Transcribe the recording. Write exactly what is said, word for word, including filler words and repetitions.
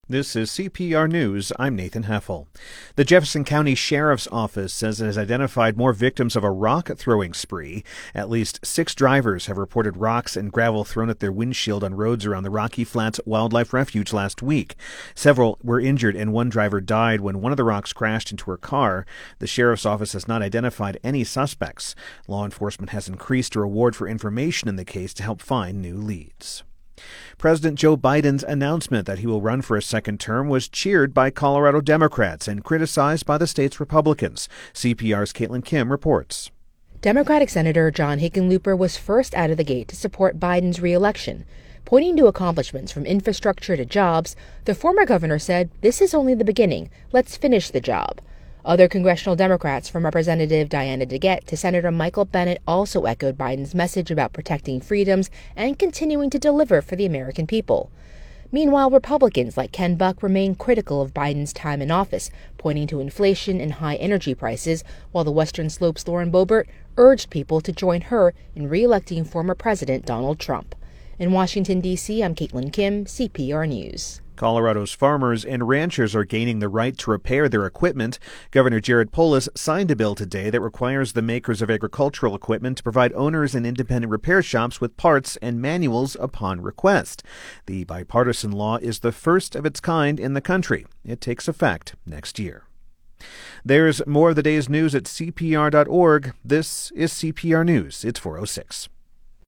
This is C P R News. I'm Nathan Heffel. The Jefferson County Sheriff's Office says it has identified more victims of a rock-throwing spree. At least six drivers have reported rocks and gravel thrown at their windshield on roads around the Rocky Flats Wildlife Refuge last week. Several were injured and one driver died when one of the rocks crashed into her car. The Sheriff's Office has not identified any suspects. Law enforcement has increased a reward for information in the case to help find new leads. President Joe Biden's announcement that he will run for a second term was cheered by Colorado Democrats and criticized by the state's Republicans. C P R's Caitlin Kim reports. Democratic Senator John Hickenlooper was first out of the gate to support Biden's re-election. Pointing to accomplishments from infrastructure to jobs, the former governor said, "This is only the beginning. Let's finish the job." Other congressional Democrats, from Representative Diana DeGette to Senator Michael Bennet, also echoed Biden's message about protecting freedoms and continuing to deliver for the American people. Meanwhile, Republicans like Ken Buck remain critical of Biden's time in office, pointing to inflation and high energy prices, while the Western Slope's Lauren Boebert urged people to join her in re-electing former President Donald Trump. In Washington, D C, I'm Caitlin Kim, C P R News. Colorado's farmers and ranchers are gaining the right to repair their equipment. Governor Jared Polis signed a bill today that requires the makers of agricultural equipment to provide owners and independent repair shops with parts and manuals upon request. The bipartisan law is the first of its kind in the country. It takes effect next year. There's more of the day's news at C P R dot org. This is C P R News. It's four oh six.